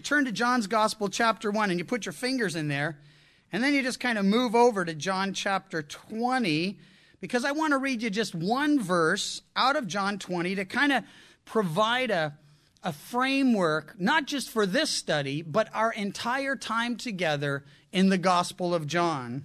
turn to John's Gospel, chapter 1, and you put your fingers in there, and then you just kind of move over to John chapter 20, because I want to read you just one verse out of John 20 to kind of provide a framework, not just for this study, but our entire time together in the Gospel of John.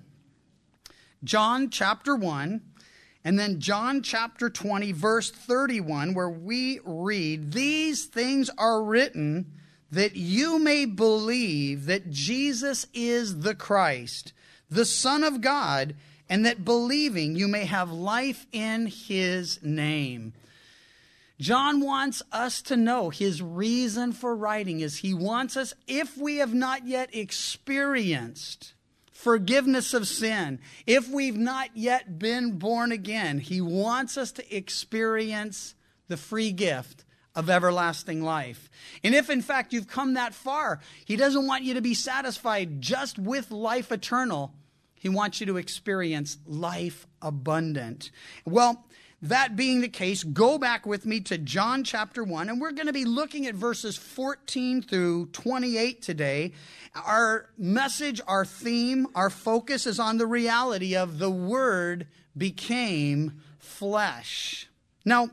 John chapter 1, and then John chapter 20, verse 31, where we read, "These things are written that you may believe that Jesus is the Christ, the Son of God, and that believing you may have life in his name." John wants us to know his reason for writing is he wants us, if we have not yet experienced forgiveness of sin, if we've not yet been born again, he wants us to experience the free gift of everlasting life. And if in fact you've come that far, he doesn't want you to be satisfied just with life eternal. He wants you to experience life abundant. Well, that being the case, go back with me to John chapter 1, and we're going to be looking at verses 14 through 28 today. Our message, our theme, our focus is on the reality of the Word became flesh. Now,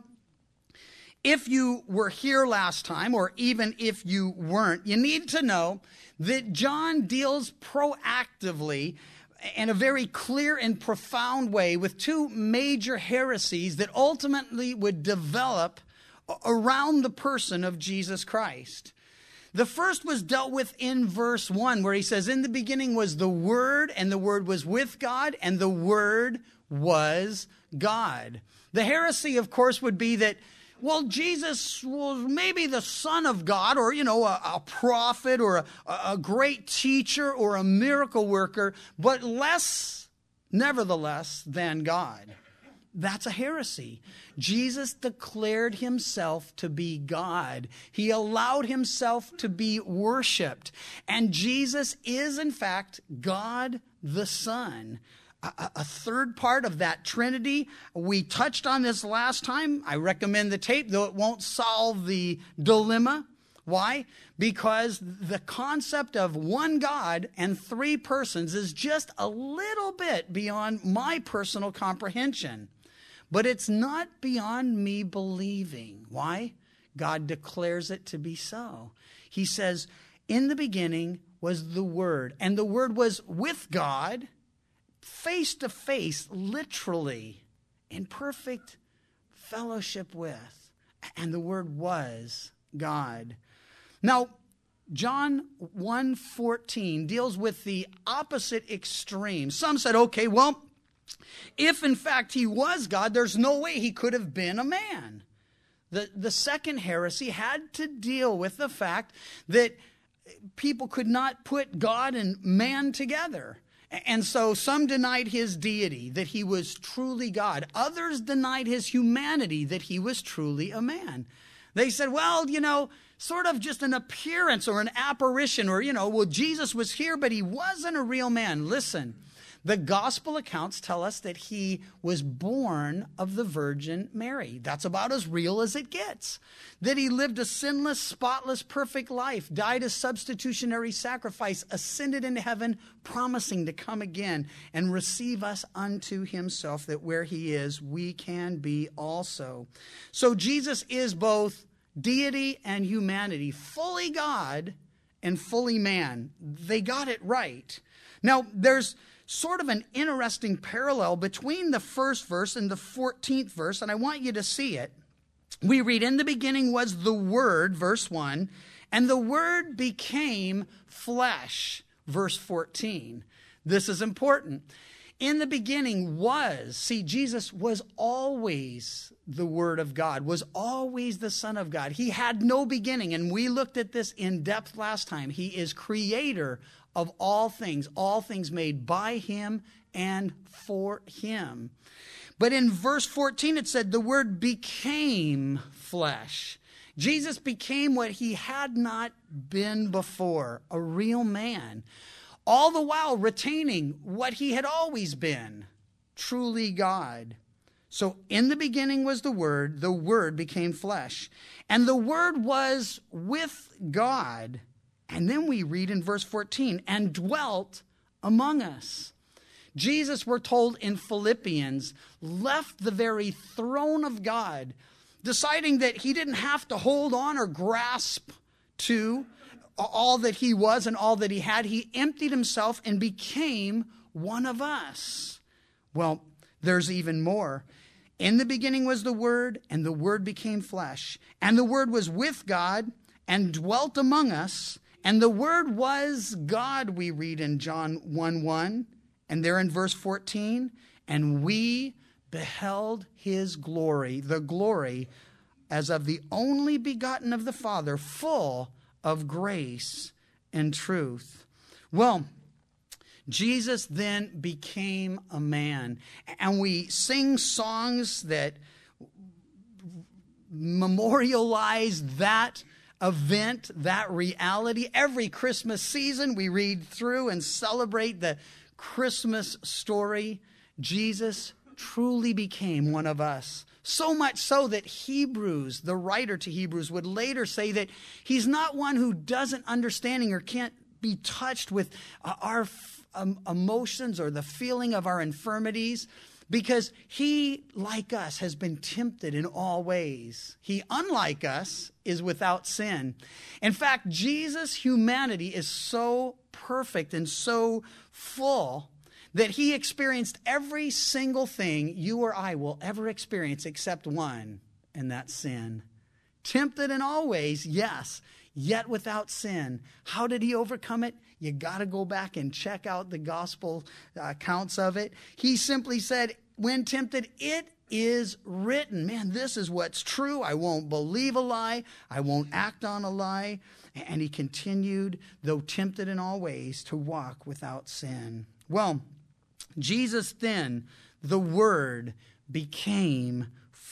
if you were here last time, or even if you weren't, you need to know that John deals proactively in a very clear and profound way with two major heresies that ultimately would develop around the person of Jesus Christ. The first was dealt with in verse 1, where he says, "In the beginning was the Word, and the Word was with God, and the Word was God." The heresy, of course, would be that, well, Jesus was maybe the Son of God, or, a prophet, or a great teacher, or a miracle worker, but less, nevertheless, than God. That's a heresy. Jesus declared himself to be God. He allowed himself to be worshiped. And Jesus is, in fact, God the Son. A third part of that Trinity. We touched on this last time. I recommend the tape, though it won't solve the dilemma. Why? Because the concept of one God and three persons is just a little bit beyond my personal comprehension. But it's not beyond me believing. Why? God declares it to be so. He says, "In the beginning was the Word, and the Word was with God, face to face, literally, in perfect fellowship with, and the Word was God." Now, John 1:14 deals with the opposite extreme. Some said, okay, well, if in fact he was God, there's no way he could have been a man. The second heresy had to deal with the fact that people could not put God and man together. And so some denied his deity, that he was truly God. Others denied his humanity, that he was truly a man. They said, well, sort of just an appearance or an apparition, or, well, Jesus was here, but he wasn't a real man. Listen, the gospel accounts tell us that he was born of the Virgin Mary. That's about as real as it gets. That he lived a sinless, spotless, perfect life, died a substitutionary sacrifice, ascended into heaven, promising to come again and receive us unto himself, that where he is, we can be also. So Jesus is both deity and humanity, fully God and fully man. They got it right. Now, there's sort of an interesting parallel between the first verse and the 14th verse, and I want you to see it. We read, "In the beginning was the Word," verse 1, "and the Word became flesh," verse 14. This is important. In the beginning was, see, Jesus was always the Word of God, was always the Son of God. He had no beginning, and we looked at this in depth last time. He is creator of all things made by him and for him. But in verse 14 it said the Word became flesh. Jesus became what he had not been before, a real man, all the while retaining what he had always been, truly God. So in the beginning was the Word became flesh, and the Word was with God, And then we read in verse 14, and dwelt among us. Jesus, we're told in Philippians, left the very throne of God, deciding that he didn't have to hold on or grasp to all that he was and all that he had. He emptied himself and became one of us. Well, there's even more. In the beginning was the Word, and the Word became flesh. And the Word was with God and dwelt among us. And the Word was God, we read in John 1:1. And there in verse 14, and we beheld his glory, the glory as of the only begotten of the Father, full of grace and truth. Well, Jesus then became a man, and we sing songs that memorialize that event, that reality. Every Christmas season we read through and celebrate the Christmas story. Jesus truly became one of us. So much so that Hebrews, the writer to Hebrews, would later say that he's not one who doesn't understanding or can't be touched with our emotions or the feeling of our infirmities, because he, like us, has been tempted in all ways. He, unlike us, is without sin. In fact, Jesus' humanity is so perfect and so full that he experienced every single thing you or I will ever experience except one, and that's sin. Tempted in all ways, yes, yet without sin. How did he overcome it? You got to go back and check out the gospel accounts of it. He simply said, when tempted, it is written. Man, this is what's true. I won't believe a lie. I won't act on a lie. And he continued, though tempted in all ways, to walk without sin. Well, Jesus then, the Word, became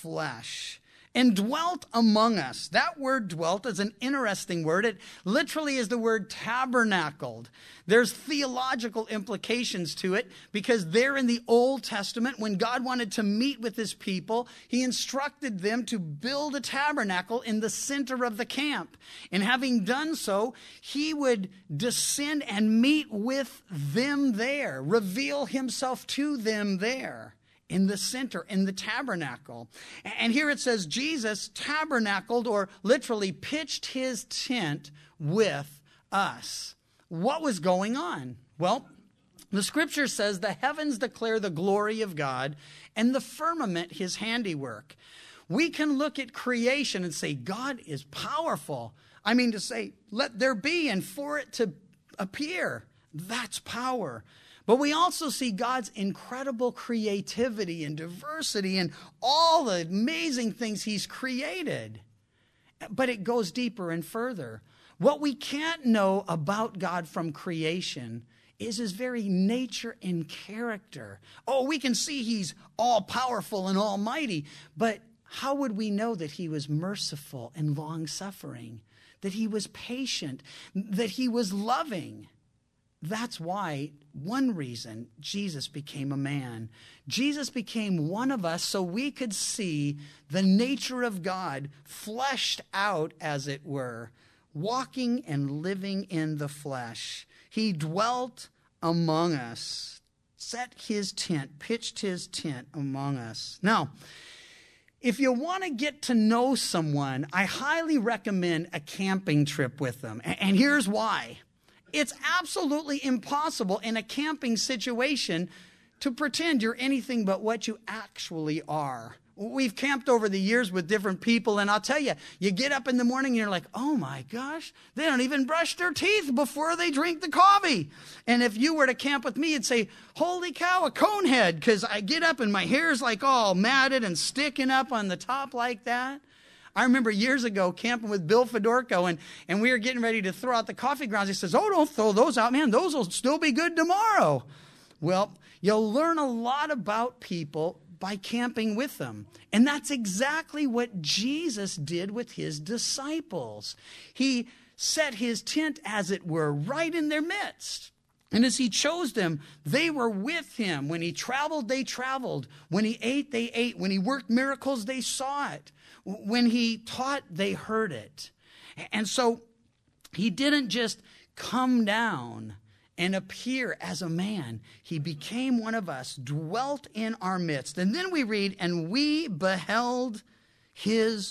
flesh and dwelt among us. That word dwelt is an interesting word. It literally is the word tabernacled. There's theological implications to it, because there in the Old Testament, when God wanted to meet with his people, he instructed them to build a tabernacle in the center of the camp. And having done so, he would descend and meet with them there, reveal himself to them there. In the center, in the tabernacle. And here it says Jesus tabernacled, or literally pitched his tent with us. What was going on? Well, the scripture says the heavens declare the glory of God, and the firmament his handiwork. We can look at creation and say, God is powerful. I mean, to say, let there be, and for it to appear, that's power. But we also see God's incredible creativity and diversity and all the amazing things he's created. But it goes deeper and further. What we can't know about God from creation is his very nature and character. Oh, we can see he's all-powerful and almighty, but how would we know that he was merciful and long-suffering, that he was patient, that he was loving? That's why, one reason, Jesus became a man. Jesus became one of us so we could see the nature of God fleshed out, as it were, walking and living in the flesh. He dwelt among us, set his tent, pitched his tent among us. Now, if you want to get to know someone, I highly recommend a camping trip with them. And here's why. It's absolutely impossible in a camping situation to pretend you're anything but what you actually are. We've camped over the years with different people, and I'll tell you, you get up in the morning and you're like, oh my gosh, they don't even brush their teeth before they drink the coffee. And if you were to camp with me, you'd say, holy cow, a conehead, because I get up and my hair's like all matted and sticking up on the top like that. I remember years ago camping with Bill Fedorko, and we were getting ready to throw out the coffee grounds. He says, oh, don't throw those out, man. Those will still be good tomorrow. Well, you'll learn a lot about people by camping with them. And that's exactly what Jesus did with his disciples. He set his tent, as it were, right in their midst. And as he chose them, they were with him. When he traveled, they traveled. When he ate, they ate. When he worked miracles, they saw it. When he taught, they heard it. And so He didn't just come down and appear as a man. He became one of us, dwelt in our midst. And then we read, and we beheld his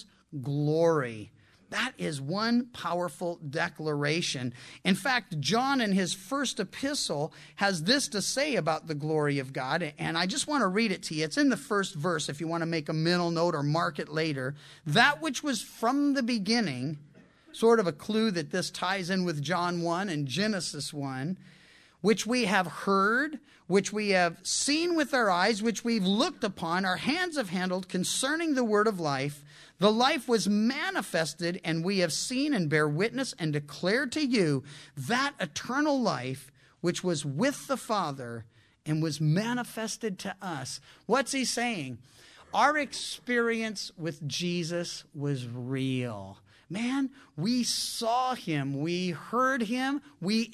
glory. That is one powerful declaration. In fact, John in his first epistle has this to say about the glory of God, and I just want to read it to you. It's in the first verse if you want to make a mental note or mark it later. That which was from the beginning, sort of a clue that this ties in with John 1 and Genesis 1, which we have heard, which we have seen with our eyes, which we've looked upon, our hands have handled concerning the word of life. The life was manifested, and we have seen and bear witness and declare to you that eternal life which was with the Father and was manifested to us. What's he saying? Our experience with Jesus was real. Man, we saw him, we heard him, we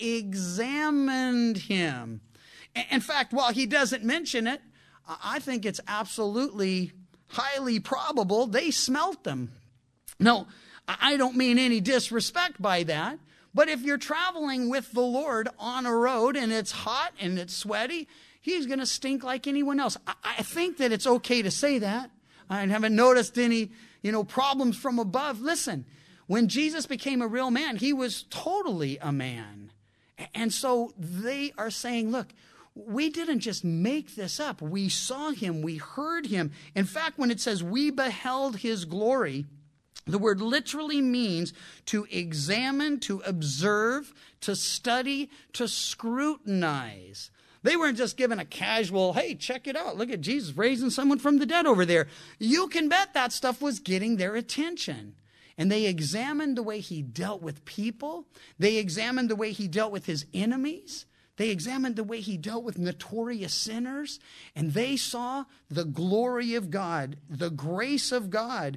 examined him. In fact, while he doesn't mention it, I think it's absolutely highly probable they smelt them. No, I don't mean any disrespect by that, but if you're traveling with the Lord on a road and it's hot and it's sweaty, he's going to stink like anyone else. I think that it's okay to say that. I haven't noticed any, problems from above. Listen, when Jesus became a real man, he was totally a man. And so they are saying, look, we didn't just make this up. We saw him. We heard him. In fact, when it says we beheld his glory, the word literally means to examine, to observe, to study, to scrutinize. They weren't just given a casual, hey, check it out. Look at Jesus raising someone from the dead over there. You can bet that stuff was getting their attention. And they examined the way he dealt with people. They examined the way he dealt with his enemies. They examined the way he dealt with notorious sinners. And they saw the glory of God, the grace of God.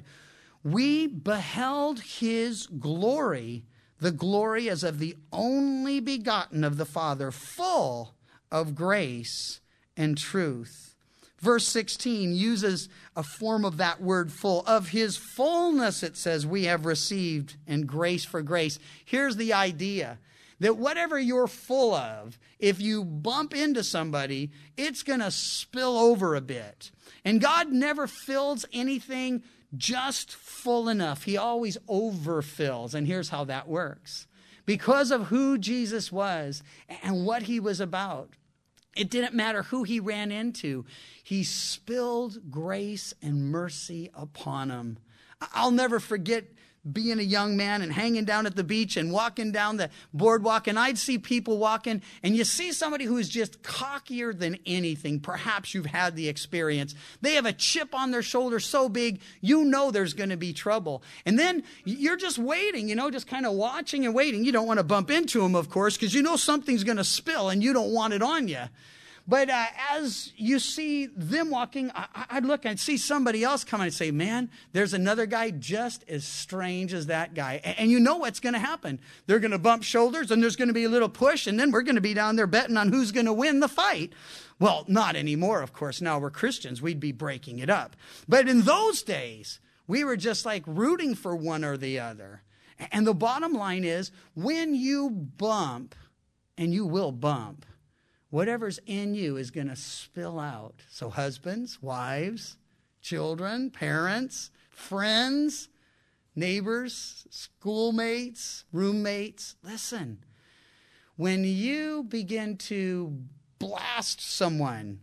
We beheld his glory, the glory as of the only begotten of the Father, full of grace and truth. Verse 16 uses a form of that word full. Of his fullness, it says, we have received, and grace for grace. Here's the idea, that whatever you're full of, if you bump into somebody, it's going to spill over a bit. And God never fills anything just full enough. He always overfills. And here's how that works. Because of who Jesus was and what he was about, it didn't matter who he ran into. He spilled grace and mercy upon him. I'll never forget being a young man and hanging down at the beach and walking down the boardwalk, and I'd see people walking, and you see somebody who is just cockier than anything. Perhaps you've had the experience. They have a chip on their shoulder so big, you know there's going to be trouble. And then you're just waiting, just kind of watching and waiting. You don't want to bump into them, of course, because you know something's going to spill and you don't want it on you. But as you see them walking, I'd look and see somebody else come and say, man, there's another guy just as strange as that guy. And you know what's going to happen. They're going to bump shoulders, and there's going to be a little push, and then we're going to be down there betting on who's going to win the fight. Well, not anymore, of course. Now we're Christians. We'd be breaking it up. But in those days, we were just like rooting for one or the other. And the bottom line is, when you bump, and you will bump, whatever's in you is going to spill out. So husbands, wives, children, parents, friends, neighbors, schoolmates, roommates, listen. When you begin to blast someone,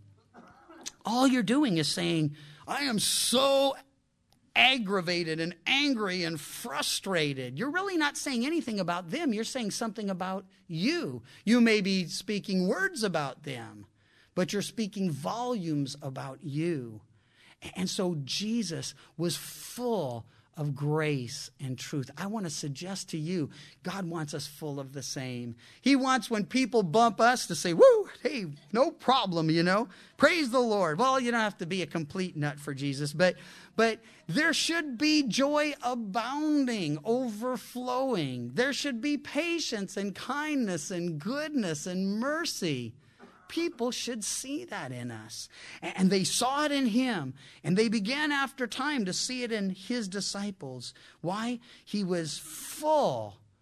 all you're doing is saying, I am so aggravated and angry and frustrated. You're really not saying anything about them. You're saying something about you. You may be speaking words about them, but you're speaking volumes about you. And so Jesus was full of grace and truth. I want to suggest to you, God wants us full of the same. He wants, when people bump us, to say, woo, hey, no problem, Praise the Lord. Well, you don't have to be a complete nut for Jesus, but there should be joy abounding, overflowing. There should be patience and kindness and goodness and mercy. People should see that in us. And they saw it in him. And they began after time to see it in his disciples. Why? He was full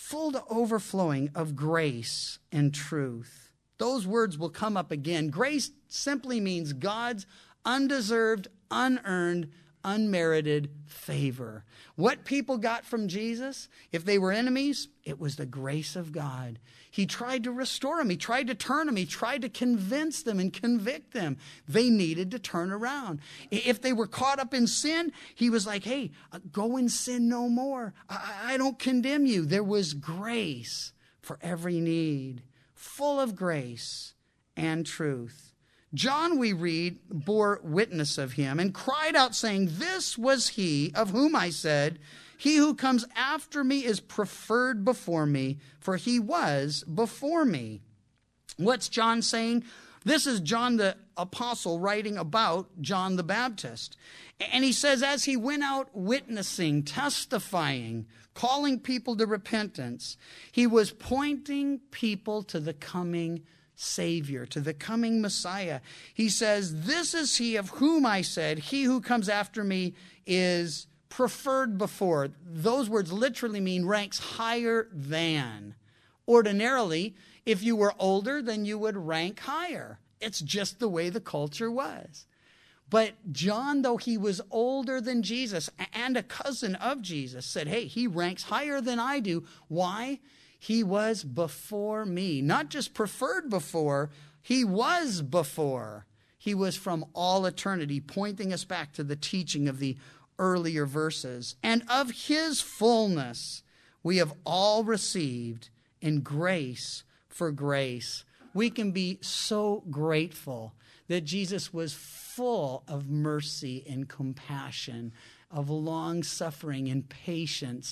full to overflowing of grace and truth. Those words will come up again. Grace simply means God's undeserved, unearned, unmerited favor. What people got from Jesus, if they were enemies, it was the grace of God. He tried to restore them. He tried to turn them. He tried to convince them and convict them. They needed to turn around. If they were caught up in sin, he was like, hey, go and sin no more. I don't condemn you. There was grace for every need, full of grace and truth. John, we read, bore witness of him and cried out, saying, this was he of whom I said, he who comes after me is preferred before me, for he was before me. What's John saying? This is John the apostle writing about John the Baptist. And he says, as he went out witnessing, testifying, calling people to repentance, he was pointing people to the coming Savior, to the coming Messiah. He says, this is he of whom I said, he who comes after me is preferred before. Those words literally mean ranks higher than. Ordinarily, if you were older, then you would rank higher. It's just the way the culture was. But John, though he was older than Jesus and a cousin of Jesus, said, hey, he ranks higher than I do. Why? He was before me. Not just preferred before, he was before. He was from all eternity, pointing us back to the teaching of the earlier verses. And of his fullness we have all received in grace for grace. We can be so grateful that Jesus was full of mercy and compassion, of long-suffering and patience,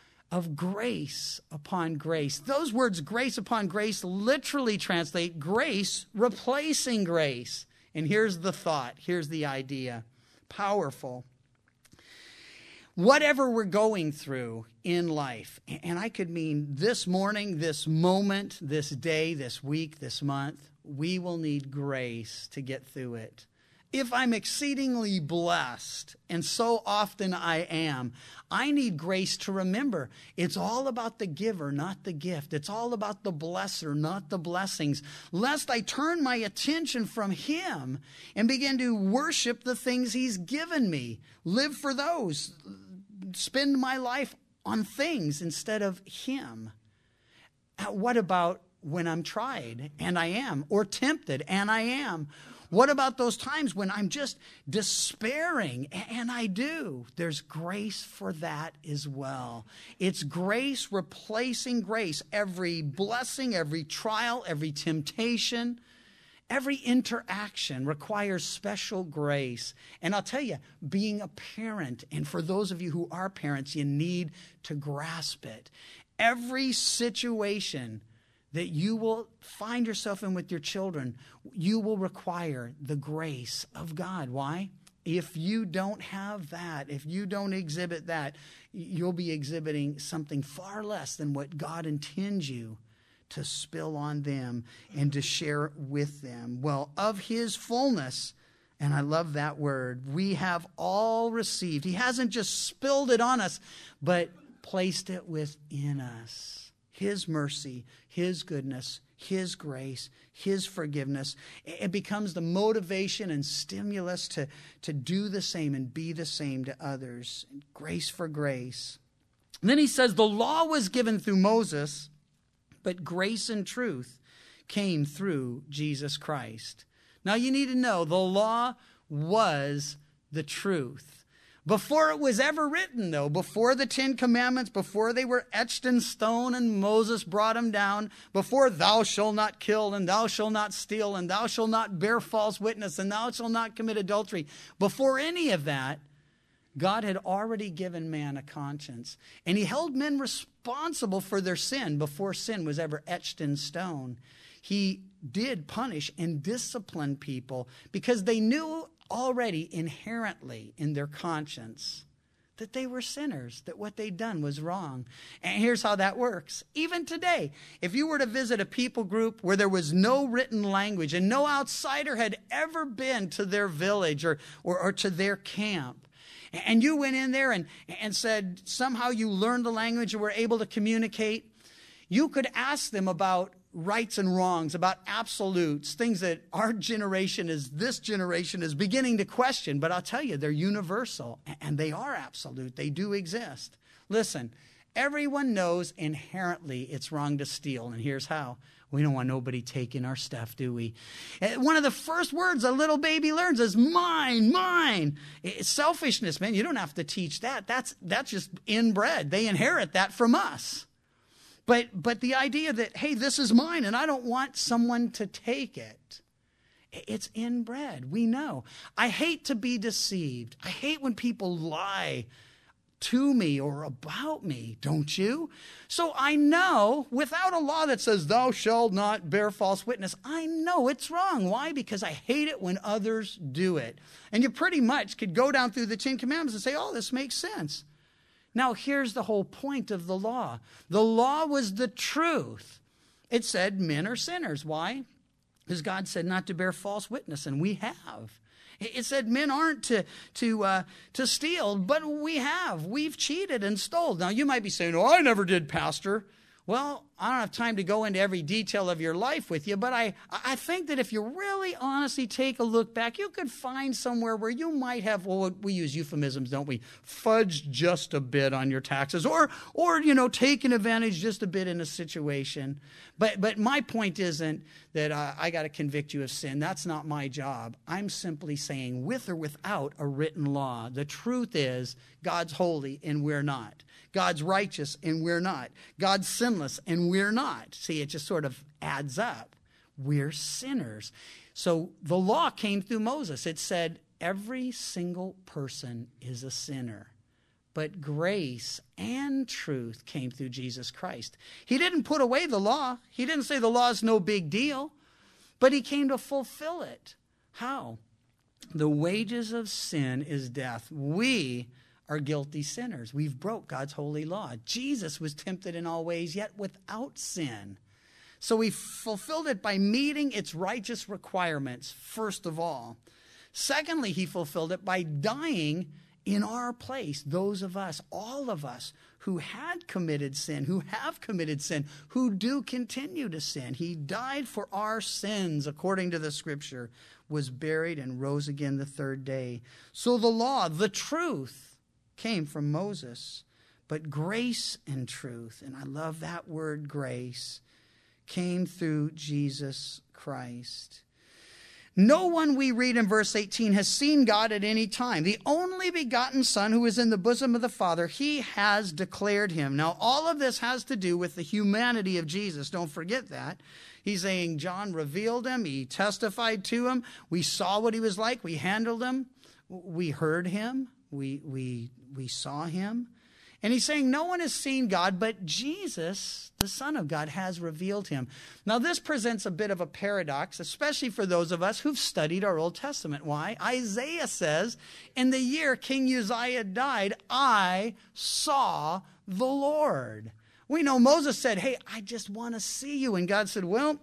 of grace upon grace. Those words, grace upon grace, literally translate grace replacing grace. And here's the thought, here's the idea. Powerful. Whatever we're going through in life, and I could mean this morning, this moment, this day, this week, this month, we will need grace to get through it. If I'm exceedingly blessed, and so often I am, I need grace to remember it's all about the giver, not the gift. It's all about the blesser, not the blessings. Lest I turn my attention from him and begin to worship the things he's given me. Live for those. Spend my life on things instead of him. What about when I'm tried, and I am, or tempted, and I am? What about those times when I'm just despairing, and I do? There's grace for that as well. It's grace replacing grace. Every blessing, every trial, every temptation, every interaction requires special grace. And I'll tell you, being a parent, and for those of you who are parents, you need to grasp it. Every situation that you will find yourself in with your children, you will require the grace of God. Why? If you don't have that, if you don't exhibit that, you'll be exhibiting something far less than what God intends you to spill on them and to share with them. Well, of his fullness, and I love that word, we have all received. He hasn't just spilled it on us, but placed it within us. His mercy, his goodness, his grace, his forgiveness. It becomes the motivation and stimulus to do the same and be the same to others. Grace for grace. And then he says the law was given through Moses, but grace and truth came through Jesus Christ. Now you need to know the law was the truth. Before it was ever written, though, before the 10 Commandments, before they were etched in stone and Moses brought them down, before thou shalt not kill and thou shalt not steal and thou shalt not bear false witness and thou shalt not commit adultery, before any of that, God had already given man a conscience. And he held men responsible for their sin before sin was ever etched in stone. He did punish and discipline people because they knew already inherently in their conscience that they were sinners, that what they'd done was wrong. And here's how that works. Even today, if you were to visit a people group where there was no written language and no outsider had ever been to their village or to their camp, and you went in there and said somehow you learned the language and were able to communicate, You could ask them about rights and wrongs, about absolutes, things that this generation is beginning to question. But I'll tell you, they're universal, and they are absolute. They do exist. Listen, everyone knows inherently it's wrong to steal, and here's how. We don't want nobody taking our stuff, do we? One of the first words a little baby learns is mine, mine. It's selfishness, man. You don't have to teach that. That's just inbred. They inherit that from us. But the idea that, hey, this is mine and I don't want someone to take it, it's inbred. We know. I hate to be deceived. I hate when people lie to me or about me, don't you? So I know, without a law that says thou shalt not bear false witness, I know it's wrong. Why? Because I hate it when others do it. And you pretty much could go down through the 10 Commandments and say, oh, this makes sense. Now, here's the whole point of the law. The law was the truth. It said men are sinners. Why? Because God said not to bear false witness, and we have. It said men aren't to steal, but we have. We've cheated and stole. Now, you might be saying, oh, I never did, Pastor. Well, I don't have time to go into every detail of your life with you, but I think that if you really honestly take a look back, you could find somewhere where you might have, well, we use euphemisms, don't we? Fudged just a bit on your taxes or taken advantage just a bit in a situation. But my point isn't that I got to convict you of sin. That's not my job. I'm simply saying with or without a written law, the truth is God's holy and we're not. God's righteous and we're not. God's sinless and we're not. See, it just sort of adds up. We're sinners. So the law came through Moses. It said every single person is a sinner. But grace and truth came through Jesus Christ. He didn't put away the law. He didn't say the law is no big deal. But he came to fulfill it. How? The wages of sin is death. We are guilty sinners. We've broke God's holy law. Jesus was tempted in all ways, yet without sin. So he fulfilled it by meeting its righteous requirements, first of all. Secondly, he fulfilled it by dying in our place, those of us, all of us, who had committed sin, who have committed sin, who do continue to sin. He died for our sins, according to the Scripture, was buried and rose again the third day. So the law, the truth, came from Moses, but grace and truth, and I love that word grace, came through Jesus Christ. No one, we read in verse 18, has seen God at any time. The only begotten Son who is in the bosom of the Father, he has declared him. Now, all of this has to do with the humanity of Jesus. Don't forget that. He's saying John revealed him. He testified to him. We saw what he was like. We handled him. We heard him. We saw him. And he's saying no one has seen God, but Jesus, the Son of God, has revealed him. Now, this presents a bit of a paradox, especially for those of us who've studied our Old Testament. Why? Isaiah says, in the year King Uzziah died, I saw the Lord. We know Moses said, hey, I just want to see you. And God said, well,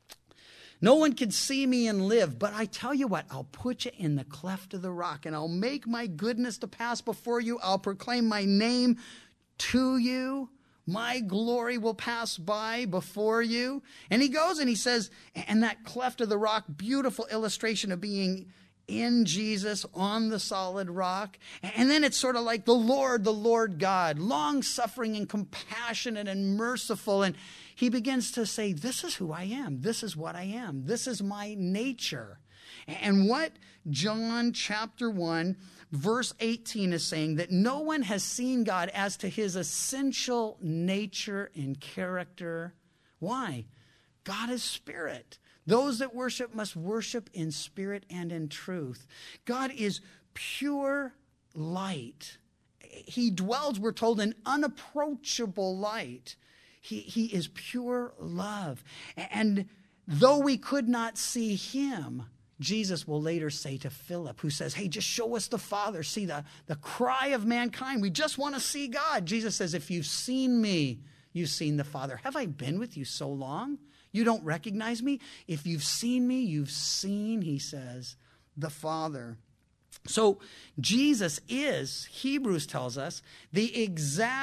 no one can see me and live, but I tell you what, I'll put you in the cleft of the rock, and I'll make my goodness to pass before you. I'll proclaim my name to you. My glory will pass by before you. And he goes and he says, and that cleft of the rock, beautiful illustration of being in Jesus on the solid rock. And then it's sort of like the Lord God, long-suffering and compassionate and merciful. And he begins to say, this is who I am. This is what I am. This is my nature. And what John chapter 1, verse 18 is saying, that no one has seen God as to his essential nature and character. Why? God is spirit. Those that worship must worship in spirit and in truth. God is pure light. He dwells, we're told, in unapproachable light. He is pure love. And though we could not see him, Jesus will later say to Philip, who says, hey, just show us the Father. See the cry of mankind. We just want to see God. Jesus says, if you've seen me, you've seen the Father. Have I been with you so long? You don't recognize me? If you've seen me, you've seen, he says, the Father. So Jesus is, Hebrews tells us, the exact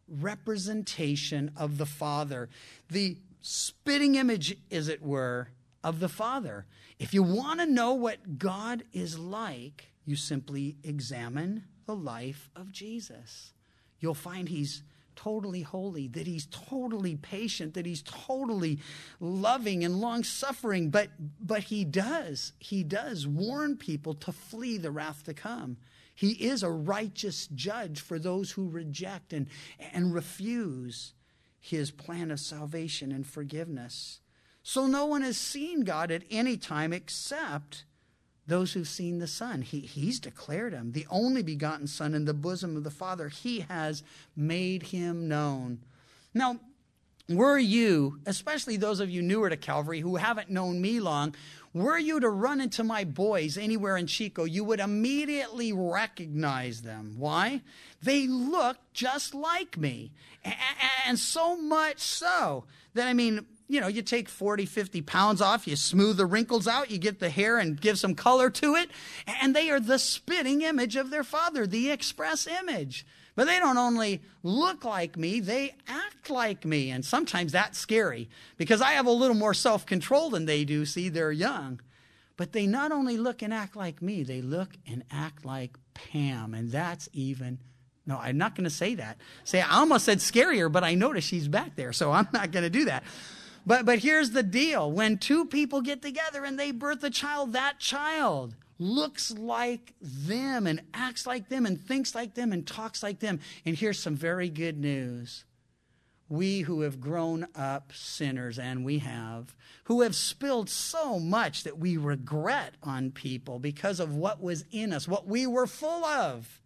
representation of the Father, the spitting image, as it were, of the Father. If you want to know what God is like, you simply examine the life of Jesus. You'll find he's totally holy, that he's totally patient, that he's totally loving and long-suffering. But he does warn people to flee the wrath to come. He is a righteous judge for those who reject and refuse his plan of salvation and forgiveness. So no one has seen God at any time except those who've seen the Son. He's declared him the only begotten Son in the bosom of the Father. He has made him known. Now, were you, especially those of you newer to Calvary who haven't known me long, were you to run into my boys anywhere in Chico, you would immediately recognize them. Why? They look just like me. And so much so that, you take 40, 50 pounds off, you smooth the wrinkles out, you get the hair and give some color to it, and they are the spitting image of their Father, the express image. But they don't only look like me, they act like me. And sometimes that's scary because I have a little more self-control than they do. See, they're young. But they not only look and act like me, they look and act like Pam. And that's even, no, I'm not going to say that. I almost said scarier, but I noticed she's back there, so I'm not going to do that. But here's the deal. When two people get together and they birth a child, that child looks like them and acts like them and thinks like them and talks like them. And here's some very good news. We who have grown up sinners, and we have, who have spilled so much that we regret on people because of what was in us, what we were full of,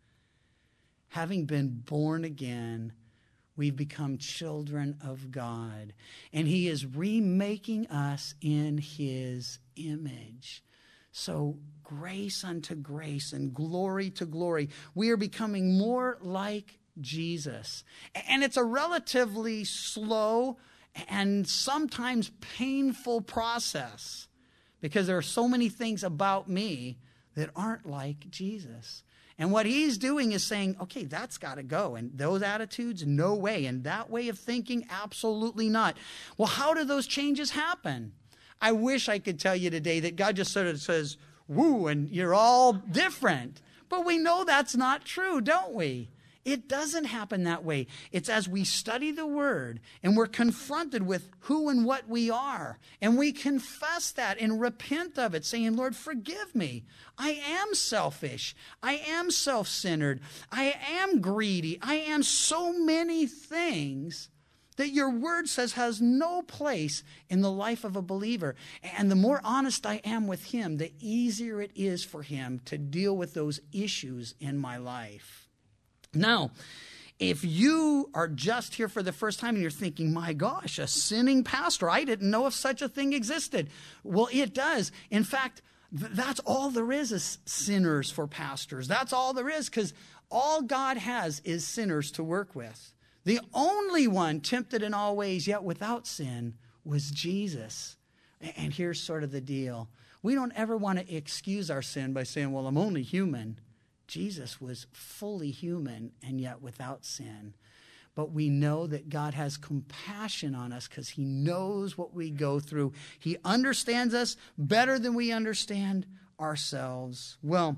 having been born again, we've become children of God. And he is remaking us in his image. So grace unto grace and glory to glory. We are becoming more like Jesus. And it's a relatively slow and sometimes painful process because there are so many things about me that aren't like Jesus. And what he's doing is saying, okay, that's got to go. And those attitudes, no way. And that way of thinking, absolutely not. Well, how do those changes happen? I wish I could tell you today that God just sort of says, woo, and you're all different. But we know that's not true, don't we? It doesn't happen that way. It's as we study the Word and we're confronted with who and what we are. And we confess that and repent of it, saying, Lord, forgive me. I am selfish. I am self-centered. I am greedy. I am so many things that your Word says has no place in the life of a believer. And the more honest I am with him, the easier it is for him to deal with those issues in my life. Now, if you are just here for the first time and you're thinking, my gosh, a sinning pastor, I didn't know if such a thing existed. Well, it does. In fact, that's all there is sinners for pastors. That's all there is, because all God has is sinners to work with. The only one tempted in all ways, yet without sin, was Jesus. And here's sort of the deal. We don't ever want to excuse our sin by saying, well, I'm only human. Jesus was fully human and yet without sin. But we know that God has compassion on us because he knows what we go through. He understands us better than we understand ourselves. Well,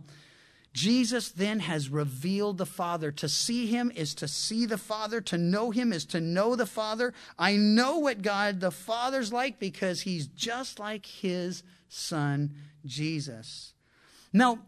Jesus then has revealed the Father. To see him is to see the Father. To know him is to know the Father. I know what God the Father's like because he's just like his Son, Jesus. Now,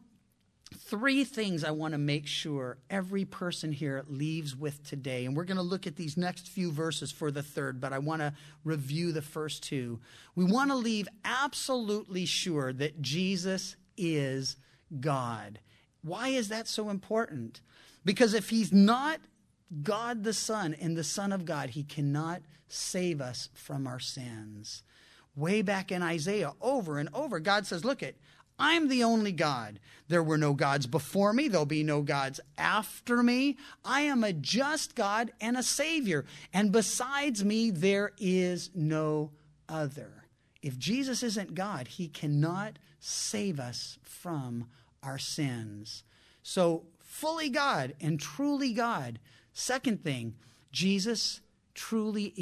3 things I want to make sure every person here leaves with today. And we're going to look at these next few verses for the third, but I want to review the first 2. We want to leave absolutely sure that Jesus is God. Why is that so important? Because if he's not God the Son and the Son of God, he cannot save us from our sins. Way back in Isaiah, over and over, God says, look it, I'm the only God. There were no gods before me. There'll be no gods after me. I am a just God and a Savior. And besides me, there is no other. If Jesus isn't God, he cannot save us from our sins. So fully God and truly God. Second thing, Jesus truly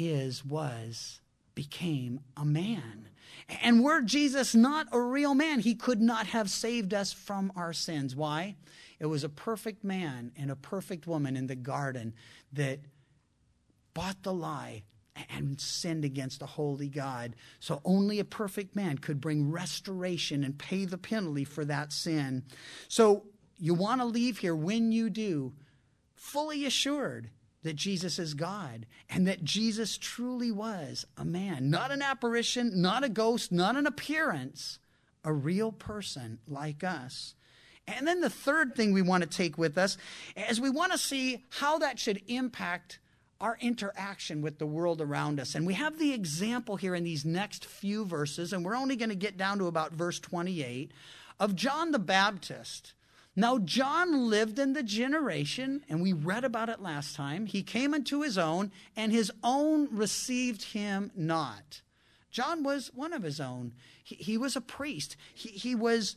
became a man. And were Jesus not a real man, he could not have saved us from our sins. Why? It was a perfect man and a perfect woman in the garden that bought the lie and sinned against a holy God. So only a perfect man could bring restoration and pay the penalty for that sin. So you want to leave here, when you do, fully assured that Jesus is God and that Jesus truly was a man, not an apparition, not a ghost, not an appearance, a real person like us. And then the third thing we want to take with us is we want to see how that should impact our interaction with the world around us. And we have the example here in these next few verses, and we're only going to get down to about verse 28, of John the Baptist. Now, John lived in the generation, and we read about it last time. He came unto his own, and his own received him not. John was one of his own. He was a priest. He was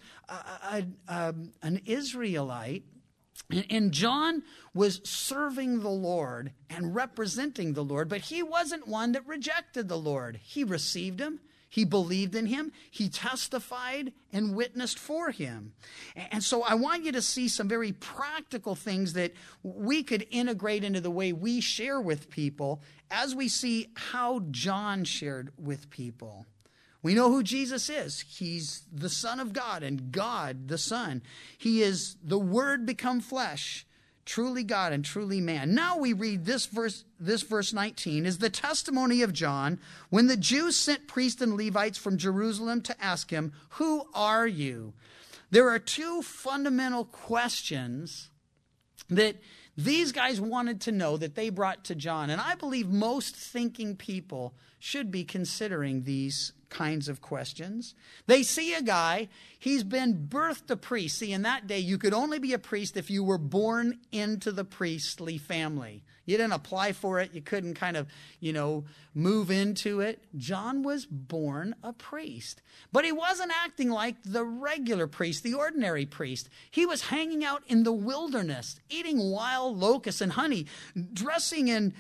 an Israelite. And John was serving the Lord and representing the Lord, but he wasn't one that rejected the Lord. He received him. He believed in him. He testified and witnessed for him. And so I want you to see some very practical things that we could integrate into the way we share with people as we see how John shared with people. We know who Jesus is. He's the Son of God and God the Son. He is the Word become flesh, truly God and truly man. Now we read this verse 19 is the testimony of John when the Jews sent priests and Levites from Jerusalem to ask him, "Who are you?" There are two fundamental questions that these guys wanted to know that they brought to John. And I believe most thinking people should be considering these kinds of questions. They see a guy, he's been birthed a priest. See, in that day, you could only be a priest if you were born into the priestly family. You didn't apply for it. You couldn't kind of, move into it. John was born a priest. But he wasn't acting like the regular priest, the ordinary priest. He was hanging out in the wilderness, eating wild locusts and honey, dressing in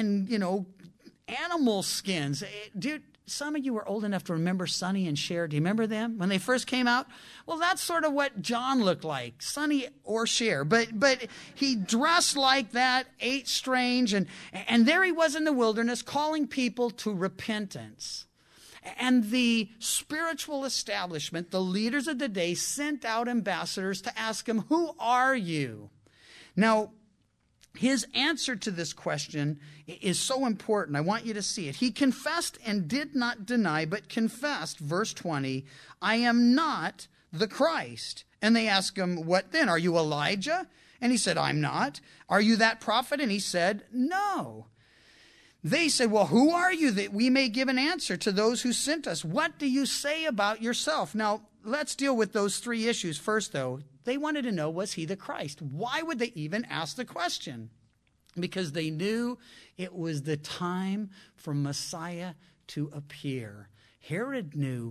animal skins. Dude, some of you are old enough to remember Sonny and Cher. Do you remember them when they first came out? Well, that's sort of what John looked like, Sonny or Cher. But he dressed like that, ate strange, and there he was in the wilderness calling people to repentance. And the spiritual establishment, the leaders of the day, sent out ambassadors to ask him, "Who are you?" Now, his answer to this question is so important. I want you to see it. He confessed and did not deny, but confessed, verse 20, "I am not the Christ." And they asked him, "What then? Are you Elijah?" And he said, "I'm not." "Are you that prophet?" And he said, "No." They said, "Well, who are you that we may give an answer to those who sent us? What do you say about yourself?" Now, let's deal with those three issues first, though. They wanted to know, was he the Christ? Why would they even ask the question? Because they knew it was the time for Messiah to appear. Herod knew.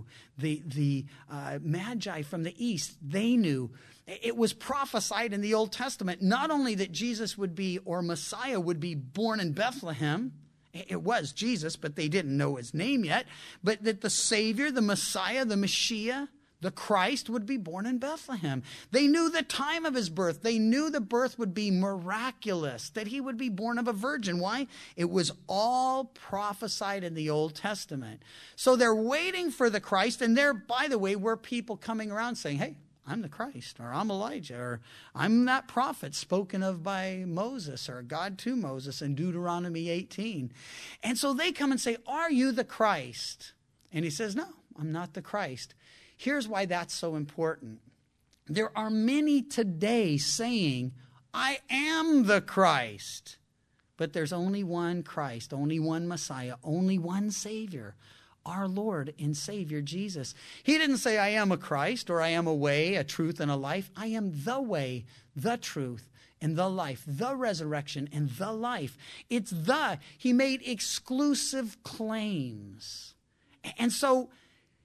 The Magi from the east, they knew. It was prophesied in the Old Testament, not only that Jesus would be, or Messiah would be born in Bethlehem. It was Jesus, but they didn't know his name yet. But that the Savior, the Messiah, the Mashiach, the Christ would be born in Bethlehem. They knew the time of his birth. They knew the birth would be miraculous, that he would be born of a virgin. Why? It was all prophesied in the Old Testament. So they're waiting for the Christ, and there, by the way, were people coming around saying, "Hey, I'm the Christ," or "I'm Elijah," or "I'm that prophet spoken of by Moses," or God to Moses in Deuteronomy 18. And so they come and say, "Are you the Christ?" And he says, "No, I'm not the Christ." Here's why that's so important. There are many today saying, "I am the Christ." But there's only one Christ, only one Messiah, only one Savior, our Lord and Savior Jesus. He didn't say, "I am a Christ," or "I am a way, a truth, and a life." I am the way, the truth, and the life, the resurrection, and the life. He made exclusive claims. And so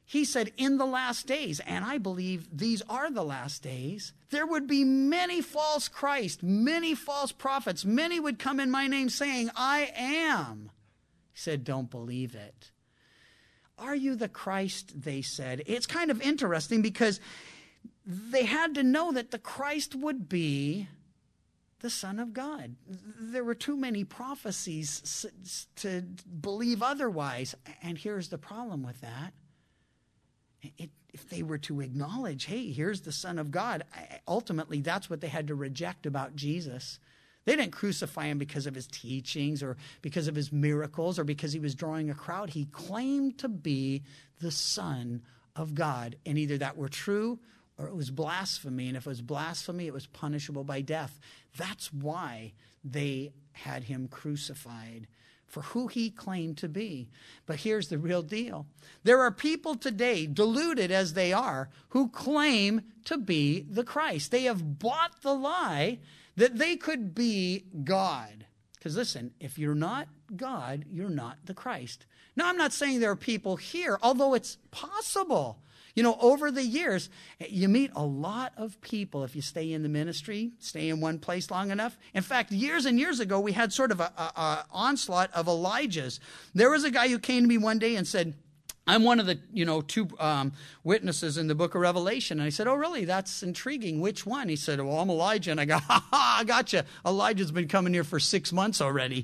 He said, in the last days, and I believe these are the last days, there would be many false Christ, many false prophets. Many would come in my name saying, I am. He said, don't believe it. Are you the Christ, they said. It's kind of interesting because they had to know that the Christ would be the Son of God. There were too many prophecies to believe otherwise. And here's the problem with that. If they were to acknowledge, hey, here's the Son of God, ultimately that's what they had to reject about Jesus. They didn't crucify him because of his teachings or because of his miracles or because he was drawing a crowd. He claimed to be the Son of God. And either that were true or it was blasphemy. And if it was blasphemy, it was punishable by death. That's why they had him crucified, for who he claimed to be. But here's the real deal. There are people today, deluded as they are, who claim to be the Christ. They have bought the lie that they could be God. Because listen, if you're not God, you're not the Christ. Now, I'm not saying there are people here, although it's possible. You know, over the years, you meet a lot of people if you stay in the ministry, stay in one place long enough. In fact, years and years ago, we had sort of a onslaught of Elijahs. There was a guy who came to me one day and said, I'm one of the, two witnesses in the book of Revelation. And I said, oh, really? That's intriguing. Which one? He said, well, I'm Elijah. And I go, I got you. Elijah's been coming here for 6 months already.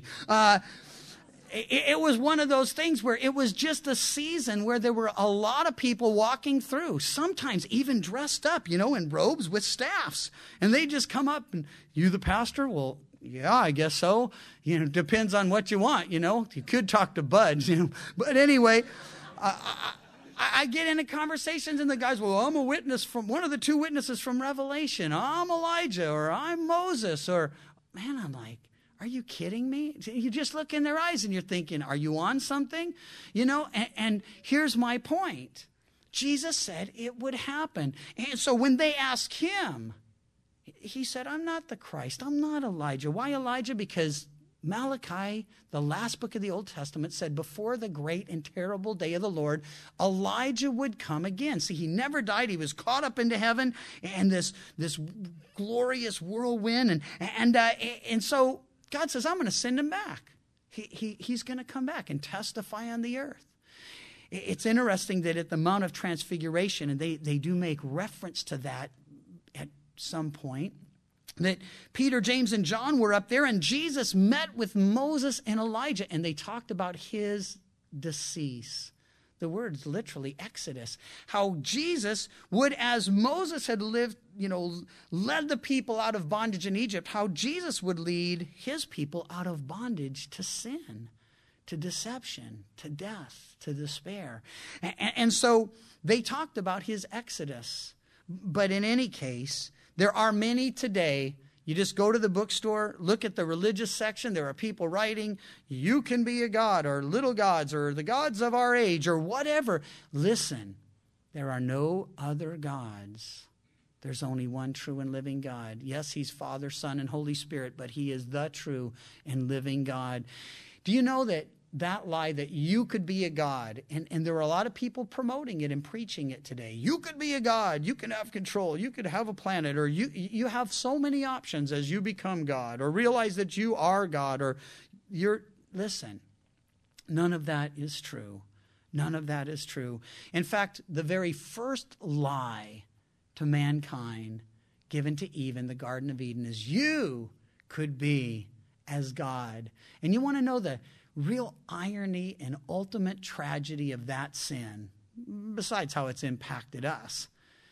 It was one of those things where it was just a season where there were a lot of people walking through, sometimes even dressed up, in robes with staffs. And they just come up and, you the pastor? Well, yeah, I guess so. Depends on what you want, You could talk to buds, But anyway, I get into conversations and the guys, well, I'm a witness from one of the two witnesses from Revelation. I'm Elijah or I'm Moses or, man, I'm like, are you kidding me? You just look in their eyes and you're thinking, are you on something? And here's my point. Jesus said it would happen. And so when they asked him, he said, I'm not the Christ. I'm not Elijah. Why Elijah? Because Malachi, the last book of the Old Testament, said before the great and terrible day of the Lord, Elijah would come again. See, he never died. He was caught up into heaven and this glorious whirlwind. And so God says, I'm going to send him back. He's going to come back and testify on the earth. It's interesting that at the Mount of Transfiguration, and they do make reference to that at some point, that Peter, James, and John were up there, and Jesus met with Moses and Elijah, and they talked about his decease. The word's literally Exodus. How Jesus would, as Moses had lived, led the people out of bondage in Egypt, how Jesus would lead his people out of bondage to sin, to deception, to death, to despair. And so they talked about his Exodus. But in any case, there are many today. You just go to the bookstore, look at the religious section. There are people writing, you can be a god or little gods or the gods of our age or whatever. Listen, there are no other gods. There's only one true and living God. Yes, he's Father, Son, and Holy Spirit, but he is the true and living God. Do you know that lie that you could be a god, and there are a lot of people promoting it and preaching it today. You could be a god. You can have control. You could have a planet, or you have so many options as you become God, or realize that you are God, or listen, none of that is true. None of that is true. In fact, the very first lie to mankind given to Eve in the Garden of Eden is you could be as God. And you want to know the real irony and ultimate tragedy of that sin, besides how it's impacted us,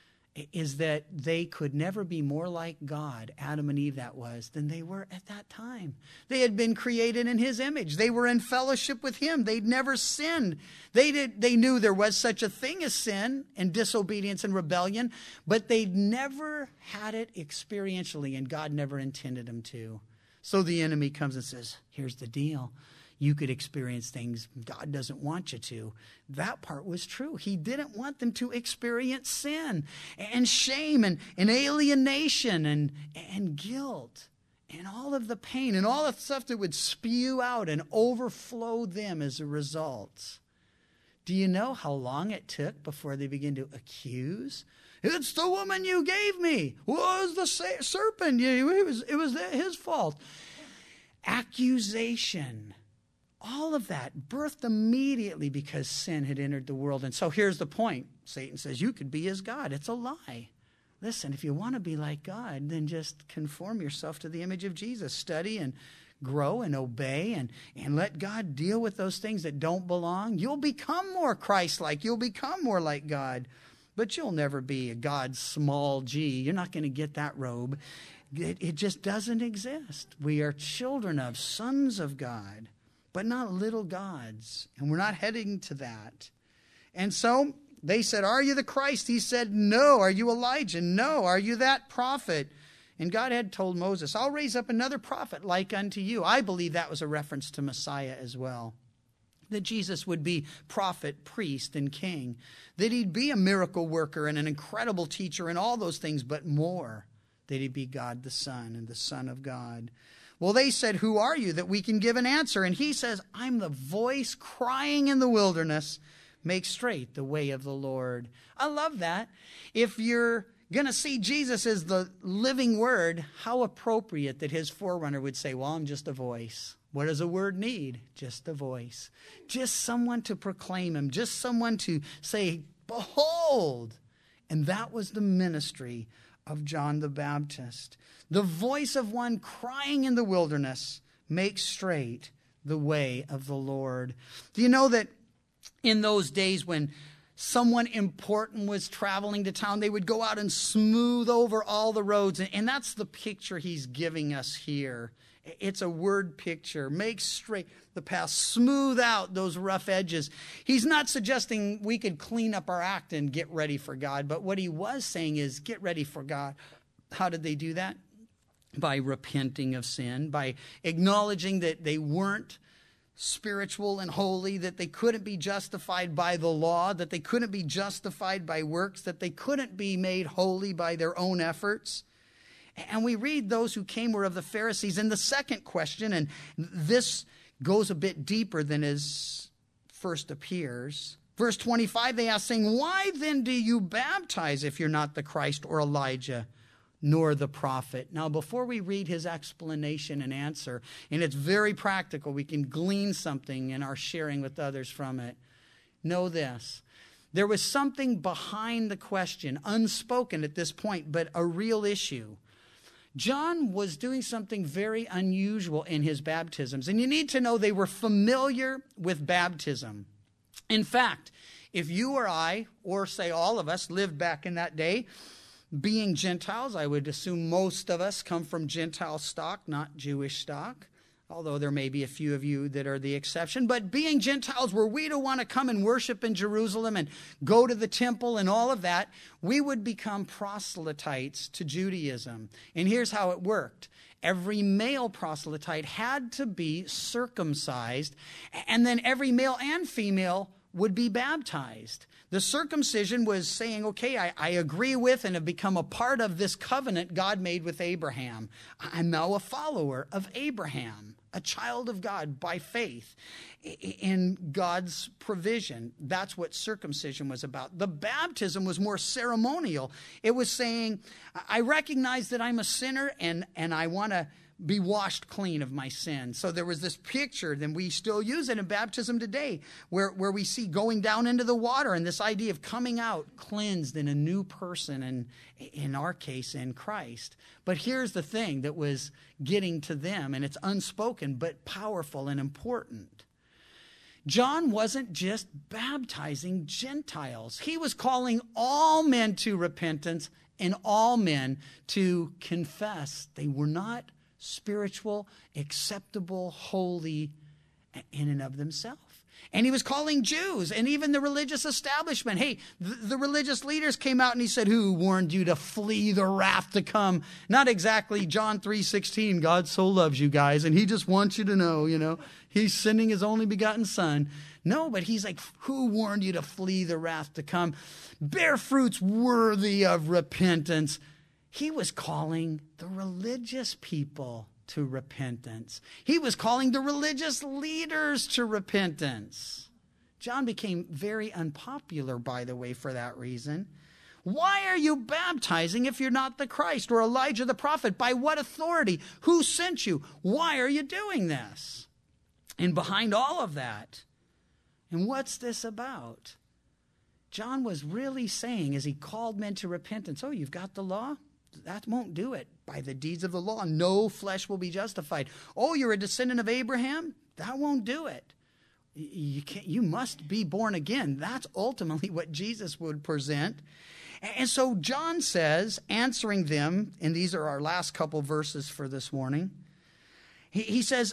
is that they could never be more like God, Adam and Eve that was, than they were at that time. They had been created in his image. They were in fellowship with him. They'd never sinned. They knew there was such a thing as sin and disobedience and rebellion, but they'd never had it experientially, and God never intended them to. So the enemy comes and says, here's the deal. You could experience things God doesn't want you to. That part was true. He didn't want them to experience sin and shame and alienation and guilt and all of the pain and all the stuff that would spew out and overflow them as a result. Do you know how long it took before they began to accuse? It's the woman you gave me. Was the serpent? It was his fault. Accusation. All of that birthed immediately because sin had entered the world. And so here's the point. Satan says you could be as God. It's a lie. Listen, if you want to be like God, then just conform yourself to the image of Jesus. Study and grow and obey and let God deal with those things that don't belong. You'll become more Christ-like. You'll become more like God. But you'll never be a God small g. You're not going to get that robe. It just doesn't exist. We are children of, sons of God, but not little gods. And we're not heading to that. And so they said, are you the Christ? He said, no. Are you Elijah? No. Are you that prophet? And God had told Moses, I'll raise up another prophet like unto you. I believe that was a reference to Messiah as well. That Jesus would be prophet, priest, and king. That he'd be a miracle worker and an incredible teacher and all those things, but more. That he'd be God the Son and the Son of God. Well, they said, who are you that we can give an answer? And he says, I'm the voice crying in the wilderness, make straight the way of the Lord. I love that. If you're going to see Jesus as the living word, how appropriate that his forerunner would say, well, I'm just a voice. What does a word need? Just a voice. Just someone to proclaim him. Just someone to say, behold. And that was the ministry of John the Baptist. The voice of one crying in the wilderness, make straight the way of the Lord. Do you know that in those days when someone important was traveling to town, they would go out and smooth over all the roads. And that's the picture he's giving us here. It's a word picture. Make straight the path. Smooth out those rough edges. He's not suggesting we could clean up our act and get ready for God. But what he was saying is get ready for God. How did they do that? By repenting of sin. By acknowledging that they weren't spiritual and holy, that they couldn't be justified by the law, that they couldn't be justified by works, that they couldn't be made holy by their own efforts. And we read those who came were of the Pharisees. And the second question, and this goes a bit deeper than is first appears. Verse 25, they ask, saying, why then do you baptize if you're not the Christ or Elijah, nor the prophet? Now, before we read his explanation and answer, and it's very practical, we can glean something in our sharing with others from it. Know this. There was something behind the question, unspoken at this point, but a real issue. John was doing something very unusual in his baptisms. And you need to know they were familiar with baptism. In fact, if you or I, or say all of us, lived back in that day, being Gentiles, I would assume most of us come from Gentile stock, not Jewish stock. Although there may be a few of you that are the exception. But being Gentiles, were we to want to come and worship in Jerusalem and go to the temple and all of that, we would become proselytes to Judaism. And here's how it worked. Every male proselyte had to be circumcised, and then every male and female would be baptized. The circumcision was saying, okay, I agree with and have become a part of this covenant God made with Abraham. I'm now a follower of Abraham, a child of God by faith in God's provision. That's what circumcision was about. The baptism was more ceremonial. It was saying, I recognize that I'm a sinner and I want to be washed clean of my sin. So there was this picture, and we still use it in baptism today, where we see going down into the water and this idea of coming out cleansed in a new person, and in our case, in Christ. But here's the thing that was getting to them, and it's unspoken, but powerful and important. John wasn't just baptizing Gentiles. He was calling all men to repentance and all men to confess they were not spiritual, acceptable, holy in and of themselves. And he was calling Jews and even the religious establishment. Hey, the religious leaders came out and he said, who warned you to flee the wrath to come? Not exactly John 3:16, God so loves you guys and he just wants you to know, he's sending his only begotten son. No, but he's like, who warned you to flee the wrath to come? Bear fruits worthy of repentance. He was calling the religious people to repentance. He was calling the religious leaders to repentance. John became very unpopular, by the way, for that reason. Why are you baptizing if you're not the Christ or Elijah the prophet? By what authority? Who sent you? Why are you doing this? And behind all of that, and what's this about? John was really saying, as he called men to repentance, oh, you've got the law? That won't do it. By the deeds of the law, no flesh will be justified. Oh, you're a descendant of Abraham? That won't do it. You must be born again. That's ultimately what Jesus would present. And so John says, answering them, and these are our last couple verses for this morning, he says,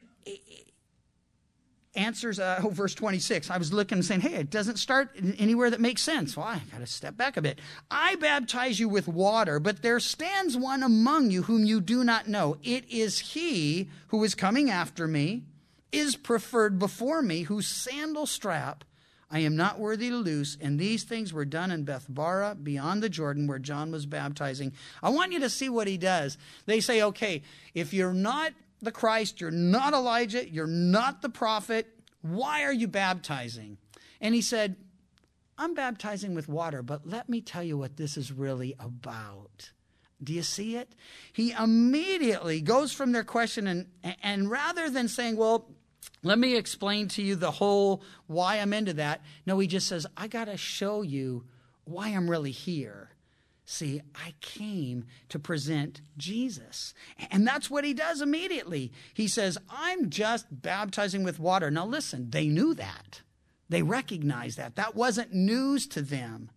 answers, verse 26. I was looking and saying, hey, it doesn't start anywhere that makes sense. Well, I got to step back a bit. I baptize you with water, but there stands one among you whom you do not know. It is he who is coming after me, is preferred before me, whose sandal strap I am not worthy to loose. And these things were done in Bethbara beyond the Jordan where John was baptizing. I want you to see what he does. They say, okay, if you're not the Christ, you're not Elijah, you're not the prophet, why are you baptizing? And he said, I'm baptizing with water, but let me tell you what this is really about. Do you see it? He immediately goes from their question and rather than saying, well, let me explain to you the whole why I'm into that. No, he just says, I got to show you why I'm really here. See, I came to present Jesus. And that's what he does immediately. He says, I'm just baptizing with water. Now listen, they knew that. They recognized that. That wasn't news to them.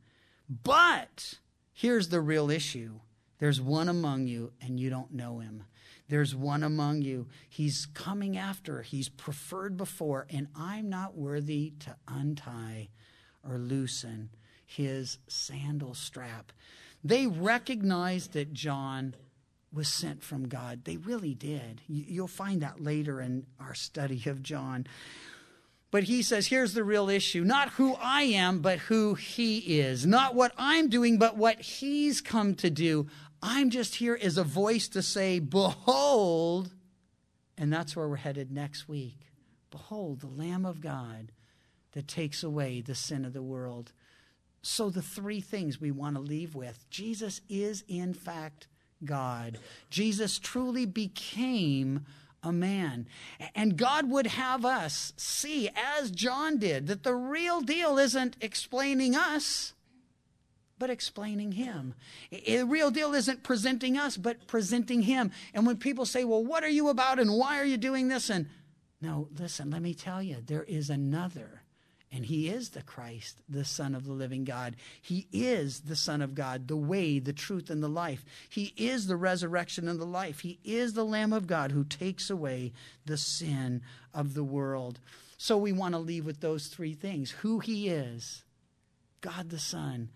But here's the real issue. There's one among you and you don't know him. There's one among you. He's coming after. He's preferred before. And I'm not worthy to untie or loosen his sandal strap. They recognized that John was sent from God. They really did. You'll find that later in our study of John. But he says, here's the real issue. Not who I am, but who he is. Not what I'm doing, but what he's come to do. I'm just here as a voice to say, behold, and that's where we're headed next week. Behold, the Lamb of God that takes away the sin of the world. So the three things we want to leave with. Jesus is, in fact, God. Jesus truly became a man. And God would have us see, as John did, that the real deal isn't explaining us, but explaining him. The real deal isn't presenting us, but presenting him. And when people say, well, what are you about and why are you doing this? And no, listen, let me tell you, there is another. And he is the Christ, the Son of the living God. He is the Son of God, the way, the truth, and the life. He is the resurrection and the life. He is the Lamb of God who takes away the sin of the world. So we want to leave with those three things. Who he is, God the Son,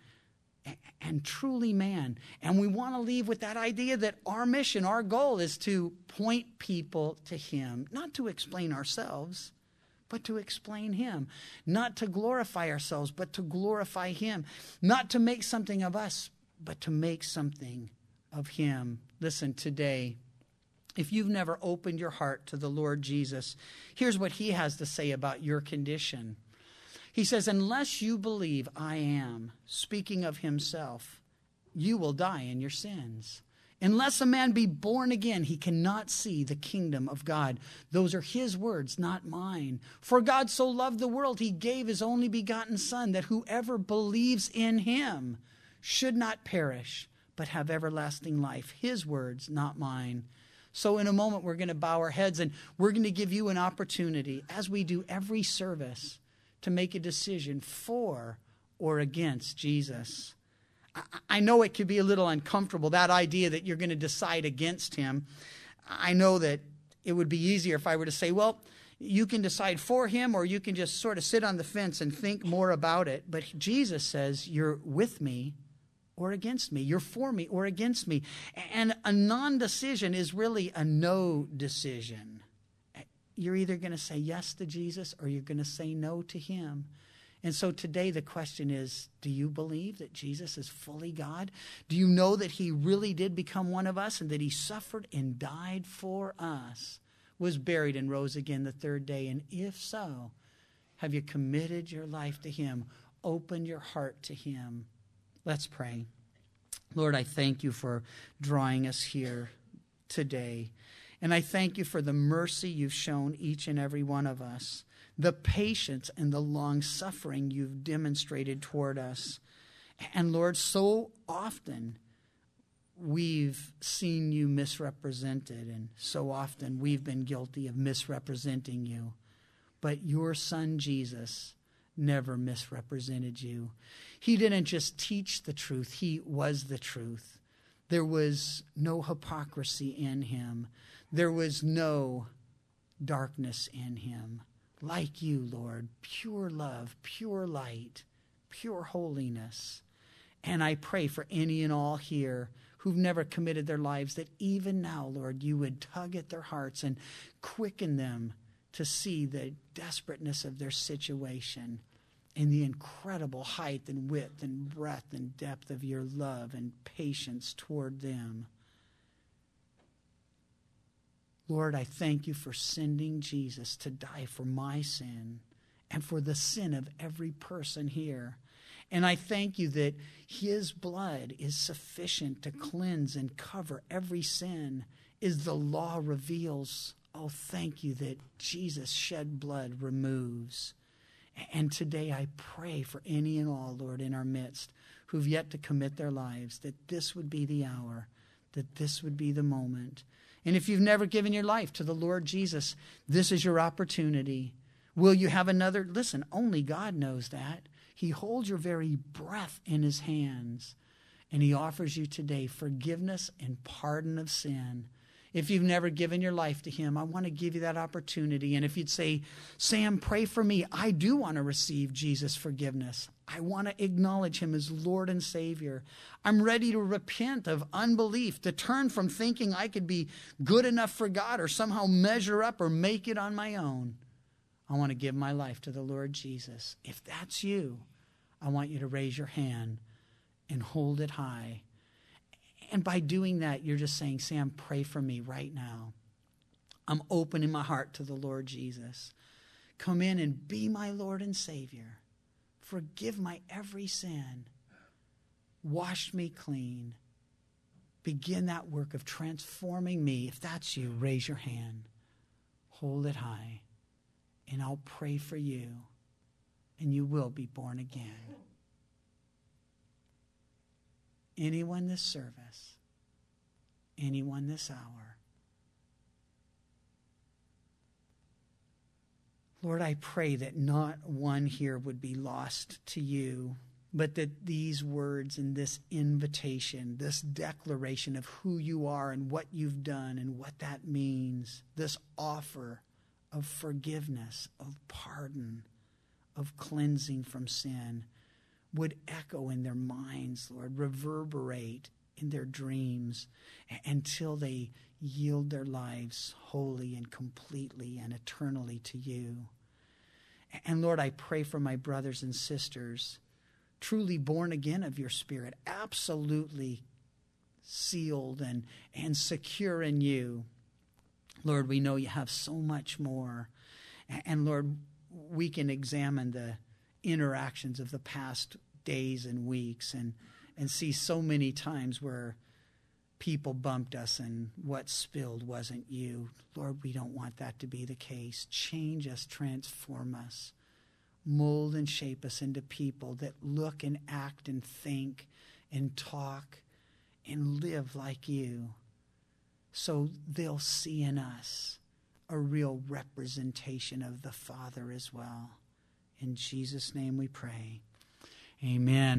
and truly man. And we want to leave with that idea that our mission, our goal is to point people to him, not to explain ourselves, but to explain him. Not to glorify ourselves, but to glorify him. Not to make something of us, but to make something of him. Listen, today, if you've never opened your heart to the Lord Jesus, here's what he has to say about your condition. He says, unless you believe I am, speaking of himself, you will die in your sins. Unless a man be born again, he cannot see the kingdom of God. Those are his words, not mine. For God so loved the world, he gave his only begotten Son, that whoever believes in him should not perish, but have everlasting life. His words, not mine. So in a moment, we're going to bow our heads and we're going to give you an opportunity, as we do every service, to make a decision for or against Jesus. I know it could be a little uncomfortable, that idea that you're going to decide against him. I know that it would be easier if I were to say, well, you can decide for him or you can just sort of sit on the fence and think more about it. But Jesus says, you're with me or against me. You're for me or against me. And a non-decision is really a no decision. You're either going to say yes to Jesus or you're going to say no to him. And so today the question is, do you believe that Jesus is fully God? Do you know that he really did become one of us and that he suffered and died for us, was buried and rose again the third day? And if so, Have you committed your life to him? Open your heart to him. Let's pray. Lord, I thank you for drawing us here today. And I thank you for the mercy you've shown each and every one of us, the patience and the long suffering you've demonstrated toward us. And Lord, so often we've seen you misrepresented, and so often we've been guilty of misrepresenting you. But your son Jesus never misrepresented you. He didn't just teach the truth, he was the truth. There was no hypocrisy in him. There was no darkness in him. Like you, Lord, pure love, pure light, pure holiness. And I pray for any and all here who've never committed their lives, that even now, Lord, you would tug at their hearts and quicken them to see the desperateness of their situation and the incredible height and width and breadth and depth of your love and patience toward them. Lord, I thank you for sending Jesus to die for my sin and for the sin of every person here. And I thank you that his blood is sufficient to cleanse and cover every sin, as the law reveals. Oh, thank you that Jesus' shed blood removes. And today I pray for any and all, Lord, in our midst who've yet to commit their lives, that this would be the hour, that this would be the moment. And if you've never given your life to the Lord Jesus, this is your opportunity. Will you have another? Listen, only God knows that. He holds your very breath in his hands, and he offers you today forgiveness and pardon of sin. If you've never given your life to him, I want to give you that opportunity. And if you'd say, Sam, pray for me. I do want to receive Jesus' forgiveness. I want to acknowledge him as Lord and Savior. I'm ready to repent of unbelief, to turn from thinking I could be good enough for God or somehow measure up or make it on my own. I want to give my life to the Lord Jesus. If that's you, I want you to raise your hand and hold it high. And by doing that, you're just saying, Sam, pray for me right now. I'm opening my heart to the Lord Jesus. Come in and be my Lord and Savior. Forgive my every sin. Wash me clean. Begin that work of transforming me. If that's you, raise your hand. Hold it high. And I'll pray for you. And you will be born again. Anyone this service, anyone this hour. Lord, I pray that not one here would be lost to you, but that these words and this invitation, this declaration of who you are and what you've done and what that means, this offer of forgiveness, of pardon, of cleansing from sin, would echo in their minds, Lord, reverberate in their dreams until they yield their lives wholly and completely and eternally to you. And Lord, I pray for my brothers and sisters, truly born again of your Spirit, absolutely sealed and secure in you. Lord, we know you have so much more. And Lord, we can examine the interactions of the past days and weeks and see so many times where people bumped us and what spilled wasn't you. Lord, we don't want that to be the case. Change us, transform us, mold and shape us into people that look and act and think and talk and live like you, so they'll see in us a real representation of the Father as well. In Jesus' name we pray. Amen.